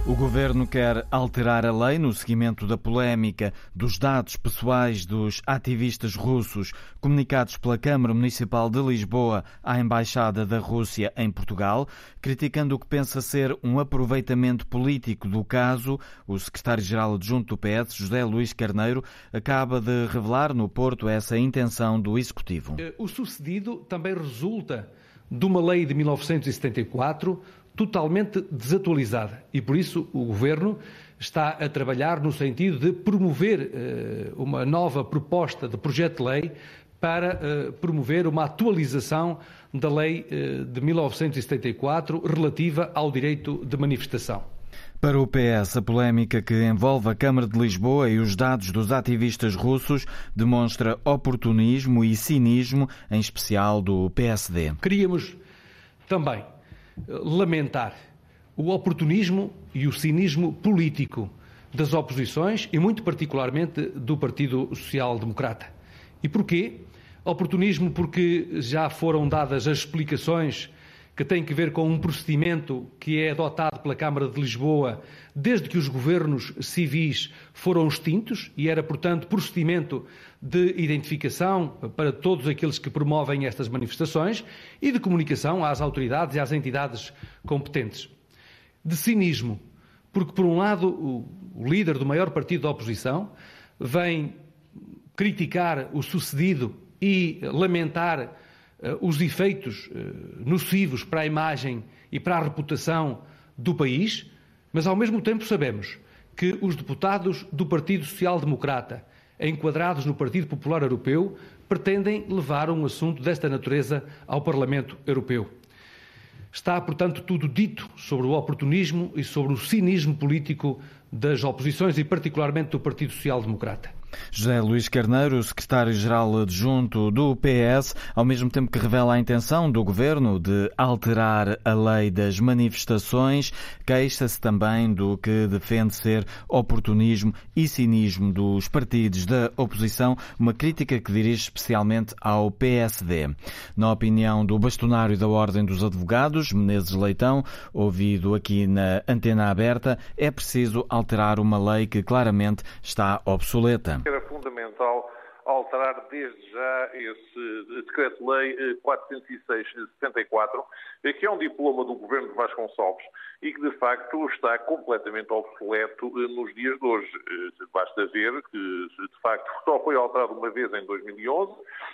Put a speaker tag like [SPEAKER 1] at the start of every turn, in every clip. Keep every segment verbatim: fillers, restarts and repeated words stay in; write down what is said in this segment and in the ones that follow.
[SPEAKER 1] O Governo quer alterar a lei no seguimento da polémica dos dados pessoais dos ativistas russos comunicados pela Câmara Municipal de Lisboa à Embaixada da Rússia em Portugal. Criticando o que pensa ser um aproveitamento político do caso, o secretário-geral adjunto do P S, José Luís Carneiro, acaba de revelar no Porto essa intenção do Executivo.
[SPEAKER 2] O sucedido também resulta de uma lei de mil novecentos e setenta e quatro totalmente desatualizada e, por isso, o Governo está a trabalhar no sentido de promover uh, uma nova proposta de projeto de lei para uh, promover uma atualização da lei uh, de mil novecentos e setenta e quatro relativa ao direito de manifestação.
[SPEAKER 1] Para o P S, a polémica que envolve a Câmara de Lisboa e os dados dos ativistas russos demonstra oportunismo e cinismo, em especial do P S D.
[SPEAKER 2] Queríamos também lamentar o oportunismo e o cinismo político das oposições e, muito particularmente, do Partido Social Democrata. E porquê? Oportunismo porque já foram dadas as explicações que têm que ver com um procedimento que é adotado pela Câmara de Lisboa desde que os governos civis foram extintos e era, portanto, procedimento de identificação para todos aqueles que promovem estas manifestações e de comunicação às autoridades e às entidades competentes. De cinismo, porque, por um lado, o líder do maior partido da oposição vem criticar o sucedido e lamentar os efeitos nocivos para a imagem e para a reputação do país, mas ao mesmo tempo sabemos que os deputados do Partido Social Democrata, enquadrados no Partido Popular Europeu, pretendem levar um assunto desta natureza ao Parlamento Europeu. Está, portanto, tudo dito sobre o oportunismo e sobre o cinismo político das oposições e particularmente do Partido Social Democrata.
[SPEAKER 1] José Luís Carneiro, secretário-geral adjunto do P S, ao mesmo tempo que revela a intenção do Governo de alterar a lei das manifestações, queixa-se também do que defende ser oportunismo e cinismo dos partidos da oposição, uma crítica que dirige especialmente ao P S D. Na opinião do bastonário da Ordem dos Advogados, Menezes Leitão, ouvido aqui na Antena Aberta, é preciso alterar uma lei que claramente está obsoleta.
[SPEAKER 3] Era fundamental alterar desde já esse Decreto-Lei quatrocentos e seis de setenta e quatro, que é um diploma do Governo de Vasconcelos e que, de facto, está completamente obsoleto nos dias de hoje. Basta ver que, de facto, só foi alterado uma vez em dois mil e onze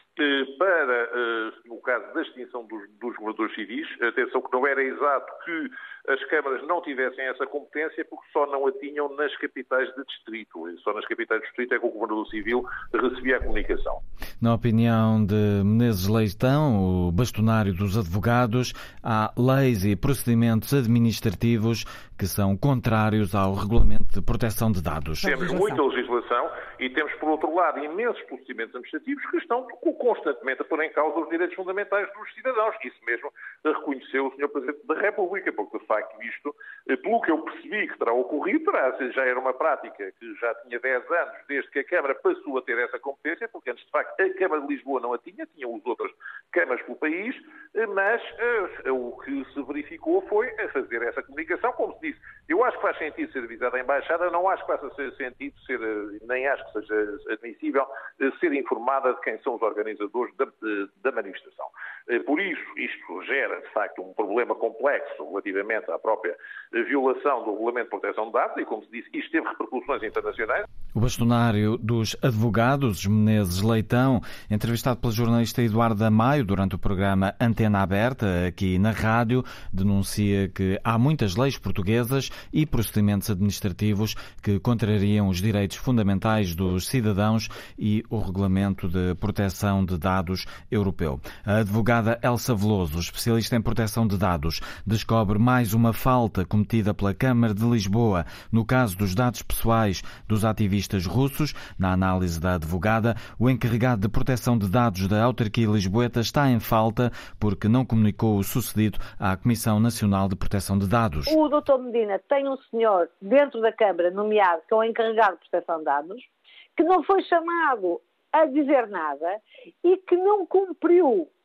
[SPEAKER 3] para, no caso da extinção dos, dos governadores civis. Atenção que não era exato que as câmaras não tivessem essa competência porque só não a tinham nas capitais de distrito. Só nas capitais de distrito é que o governador civil recebia a comunicação.
[SPEAKER 1] Na opinião de Menezes Leitão, o bastonário dos advogados, há leis e procedimentos administrativos que são contrários ao Regulamento de Proteção de Dados.
[SPEAKER 3] Temos muita legislação e temos, por outro lado, imensos procedimentos administrativos que estão constantemente a pôr em causa os direitos fundamentais dos cidadãos. Isso mesmo reconheceu o senhor Presidente da República, porque, de facto, isto, pelo que eu percebi que terá ocorrido, terá, já era uma prática que já tinha dez anos desde que a Câmara passou a ter essa competência, porque antes, de facto, a Câmara de Lisboa não a tinha, tinham as outras câmaras pelo país, mas uh, o que se verificou foi a fazer essa comunicação, como se disse. Eu acho que faz sentido ser avisada a Embaixada, não acho que faça sentido ser, nem acho que seja admissível, ser informada de quem são os organizadores da, da manifestação. Por isso, isto gera, de facto, um problema complexo relativamente à própria violação do Regulamento de Proteção de Dados e, como se disse, isto teve repercussões internacionais.
[SPEAKER 1] O bastonário dos advogados, Menezes Leitão, entrevistado pela jornalista Eduarda Maio durante o programa Antena Aberta, aqui na rádio, denuncia que há muitas leis portuguesas e procedimentos administrativos que contrariam os direitos fundamentais dos cidadãos e o Regulamento de Proteção de Dados europeu. A advogada Elsa Veloso, especialista em proteção de dados, descobre mais uma falta cometida pela Câmara de Lisboa no caso dos dados pessoais dos ativistas russos. Na análise da advogada, o encarregado de proteção de dados da autarquia lisboeta está em falta porque não comunicou o sucedido à Comissão Nacional de Proteção de Dados.
[SPEAKER 4] O doutor Medina tem um senhor dentro da Câmara nomeado que é o encarregado de proteção de dados, que não foi chamado a dizer nada e que não cumpriu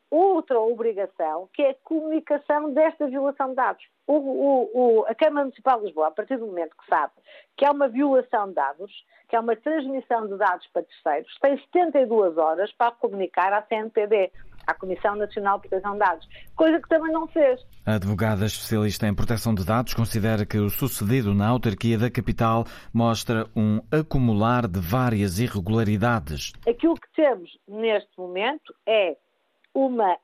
[SPEAKER 4] outra obrigação, que é a comunicação desta violação de dados. O, o, o, a Câmara Municipal de Lisboa, a partir do momento que sabe que há uma violação de dados, que há uma transmissão de dados para terceiros, tem setenta e duas horas para comunicar à C N P D, à Comissão Nacional de Proteção de Dados, coisa que também não fez.
[SPEAKER 1] A advogada especialista em proteção de dados considera que o sucedido na autarquia da capital mostra um acumular de várias irregularidades.
[SPEAKER 4] Aquilo que temos neste momento é uma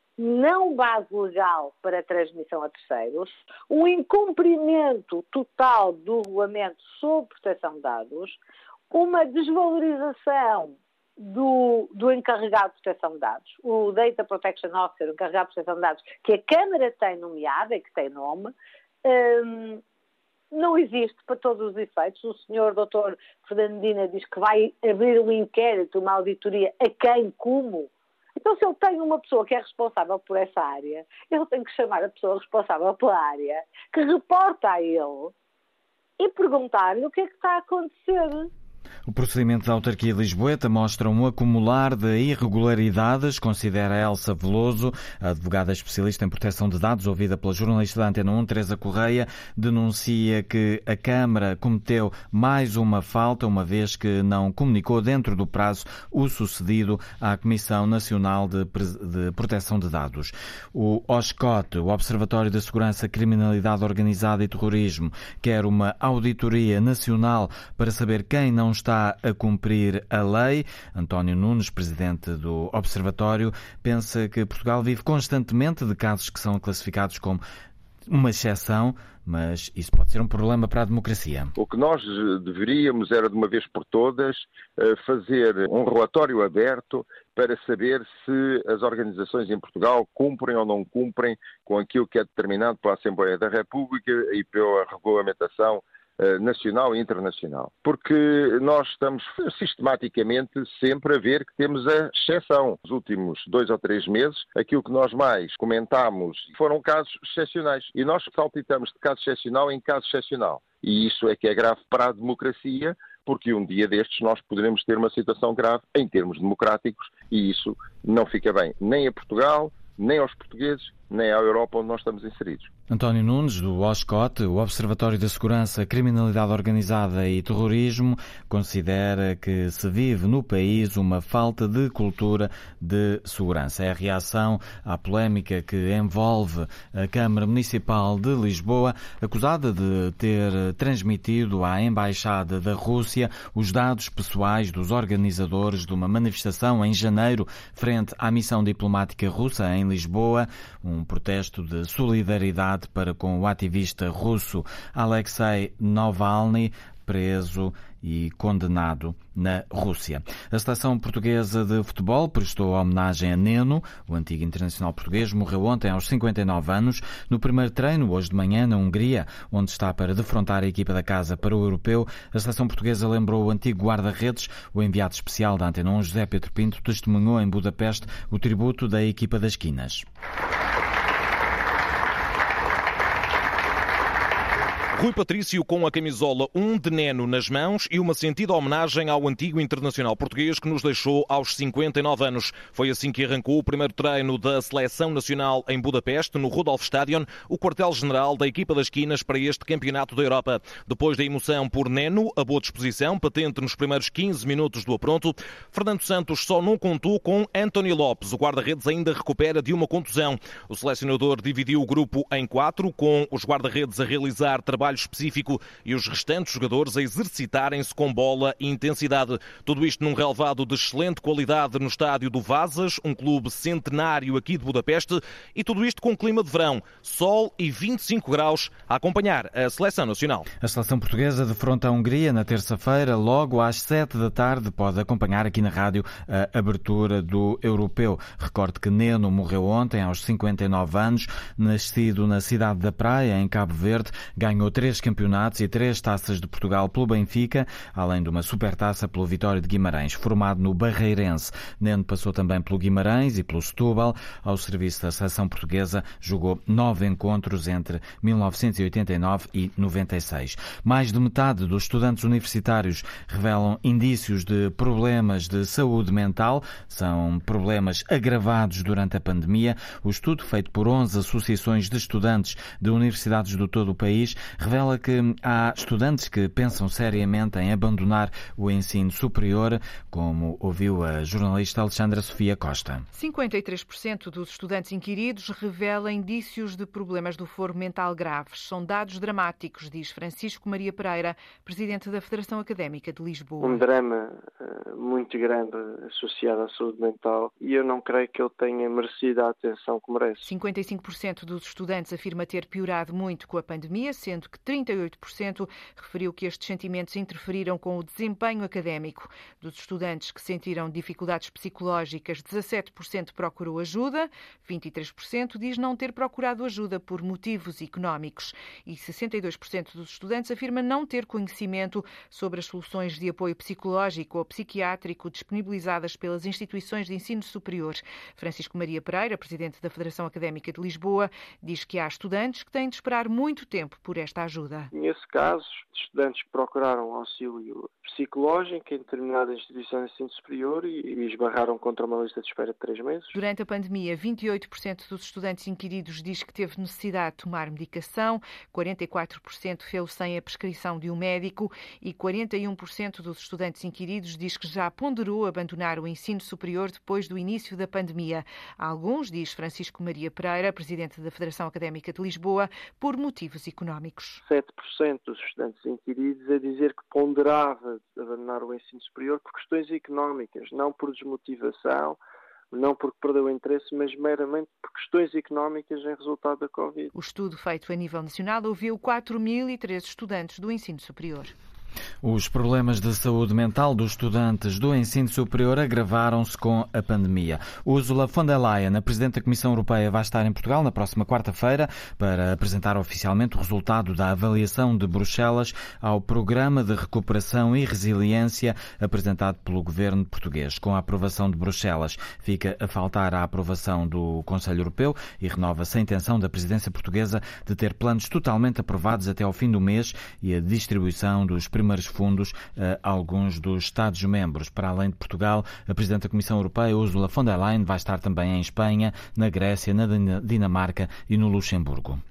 [SPEAKER 4] não base legal para a transmissão a terceiros, um incumprimento total do regulamento sobre proteção de dados, uma desvalorização do, do encarregado de proteção de dados, o Data Protection Officer, o encarregado de proteção de dados, que a Câmara tem nomeado e que tem nome, hum, não existe para todos os efeitos. O senhor doutor Fernando Medina diz que vai abrir um inquérito, uma auditoria, a quem, como? Então, se ele tem uma pessoa que é responsável por essa área, ele tem que chamar a pessoa responsável pela área, que reporta a ele, e perguntar-lhe o que é que está a acontecer.
[SPEAKER 1] O procedimento da autarquia lisboeta mostra um acumular de irregularidades, considera Elsa Veloso, a advogada especialista em proteção de dados, ouvida pela jornalista da Antena um, Teresa Correia, denuncia que a Câmara cometeu mais uma falta, uma vez que não comunicou dentro do prazo o sucedido à Comissão Nacional de, de Proteção de Dados. O OSCOT, o Observatório da Segurança, Criminalidade Organizada e Terrorismo, quer uma auditoria nacional para saber quem não está a cumprir a lei. António Nunes, presidente do Observatório, pensa que Portugal vive constantemente de casos que são classificados como uma exceção, mas isso pode ser um problema para a democracia.
[SPEAKER 5] O que nós deveríamos era, de uma vez por todas, fazer um relatório aberto para saber se as organizações em Portugal cumprem ou não cumprem com aquilo que é determinado pela Assembleia da República e pela regulamentação nacional e internacional. Porque nós estamos sistematicamente sempre a ver que temos a exceção. Nos últimos dois ou três meses, aquilo que nós mais comentámos foram casos excepcionais. E nós saltitamos de caso excepcional em caso excepcional. E isso é que é grave para a democracia, porque um dia destes nós poderemos ter uma situação grave em termos democráticos e isso não fica bem nem a Portugal, nem aos portugueses, nem à Europa onde nós estamos inseridos.
[SPEAKER 1] António Nunes, do OSCOT, o Observatório da Segurança, Criminalidade Organizada e Terrorismo, considera que se vive no país uma falta de cultura de segurança. É a reação à polémica que envolve a Câmara Municipal de Lisboa, acusada de ter transmitido à Embaixada da Rússia os dados pessoais dos organizadores de uma manifestação em janeiro frente à missão diplomática russa em Lisboa, um protesto de solidariedade para com o ativista russo Alexei Navalny, preso e condenado na Rússia. A seleção portuguesa de futebol prestou homenagem a Neno, o antigo internacional português, morreu ontem aos cinquenta e nove anos, no primeiro treino, hoje de manhã, na Hungria, onde está para defrontar a equipa da casa para o Europeu. A seleção portuguesa lembrou o antigo guarda-redes. O enviado especial da Antena um, José Pedro Pinto, testemunhou em Budapeste o tributo da equipa das Quinas.
[SPEAKER 6] Rui Patrício com a camisola um de Neno nas mãos e uma sentida homenagem ao antigo internacional português que nos deixou aos cinquenta e nove anos. Foi assim que arrancou o primeiro treino da Seleção Nacional em Budapeste, no Rudolf Stadion, o quartel-general da equipa das Quinas para este Campeonato da Europa. Depois da emoção por Neno, a boa disposição, patente nos primeiros quinze minutos do apronto, Fernando Santos só não contou com António Lopes. O guarda-redes ainda recupera de uma contusão. O selecionador dividiu o grupo em quatro, com os guarda-redes a realizar trabalho específico e os restantes jogadores a exercitarem-se com bola e intensidade. Tudo isto num relevado de excelente qualidade no estádio do Vazas, um clube centenário aqui de Budapeste, e tudo isto com clima de verão, sol e vinte e cinco graus a acompanhar a seleção nacional.
[SPEAKER 1] A seleção portuguesa defronta a Hungria na terça-feira, logo às sete da tarde. Pode acompanhar aqui na rádio a abertura do Europeu. Recorde que Neno morreu ontem aos cinquenta e nove anos, nascido na cidade da Praia, em Cabo Verde, ganhou três campeonatos e três taças de Portugal pelo Benfica, além de uma supertaça pelo Vitória de Guimarães. Formado no Barreirense, Neno passou também pelo Guimarães e pelo Setúbal. Ao serviço da seleção portuguesa, jogou nove encontros entre mil novecentos e oitenta e nove e noventa e seis. Mais de metade dos estudantes universitários revelam indícios de problemas de saúde mental. São problemas agravados durante a pandemia. O estudo, feito por onze associações de estudantes de universidades do todo o país, revela que há estudantes que pensam seriamente em abandonar o ensino superior, como ouviu a jornalista Alexandra Sofia Costa.
[SPEAKER 7] cinquenta e três por cento dos estudantes inquiridos revelam indícios de problemas do foro mental graves. São dados dramáticos, diz Francisco Maria Pereira, presidente da Federação Académica de Lisboa.
[SPEAKER 8] Um drama uh, muito grande associado à saúde mental, e eu não creio que ele tenha merecido a atenção que merece.
[SPEAKER 7] cinquenta e cinco por cento dos estudantes afirma ter piorado muito com a pandemia, sendo que trinta e oito por cento referiu que estes sentimentos interferiram com o desempenho académico. Dos estudantes que sentiram dificuldades psicológicas, dezassete por cento procurou ajuda, vinte e três por cento diz não ter procurado ajuda por motivos económicos e sessenta e dois por cento dos estudantes afirma não ter conhecimento sobre as soluções de apoio psicológico ou psiquiátrico disponibilizadas pelas instituições de ensino superior. Francisco Maria Pereira, presidente da Federação Académica de Lisboa, diz que há estudantes que têm de esperar muito tempo por esta ajuda.
[SPEAKER 8] Conheço casos de estudantes que procuraram auxílio psicológico em determinadas instituições de ensino superior e esbarraram contra uma lista de espera de três meses.
[SPEAKER 7] Durante a pandemia, vinte e oito por cento dos estudantes inquiridos diz que teve necessidade de tomar medicação, quarenta e quatro por cento fez sem a prescrição de um médico e quarenta e um por cento dos estudantes inquiridos diz que já ponderou abandonar o ensino superior depois do início da pandemia. Alguns, diz Francisco Maria Pereira, presidente da Federação Académica de Lisboa, por motivos económicos.
[SPEAKER 8] sete por cento dos estudantes inquiridos a dizer que ponderava abandonar o ensino superior por questões económicas, não por desmotivação, não porque perdeu o interesse, mas meramente por questões económicas em resultado da Covid.
[SPEAKER 7] O estudo feito a nível nacional ouviu quatro mil e três estudantes do ensino superior.
[SPEAKER 1] Os problemas de saúde mental dos estudantes do ensino superior agravaram-se com a pandemia. Ursula von der Leyen, a Presidente da Comissão Europeia, vai estar em Portugal na próxima quarta-feira para apresentar oficialmente o resultado da avaliação de Bruxelas ao Programa de Recuperação e Resiliência apresentado pelo Governo português. Com a aprovação de Bruxelas, fica a faltar a aprovação do Conselho Europeu e renova-se a intenção da Presidência portuguesa de ter planos totalmente aprovados até ao fim do mês e a distribuição dos primeiros fundos a alguns dos Estados-membros. Para além de Portugal, a Presidente da Comissão Europeia, Ursula von der Leyen, vai estar também em Espanha, na Grécia, na Dinamarca e no Luxemburgo.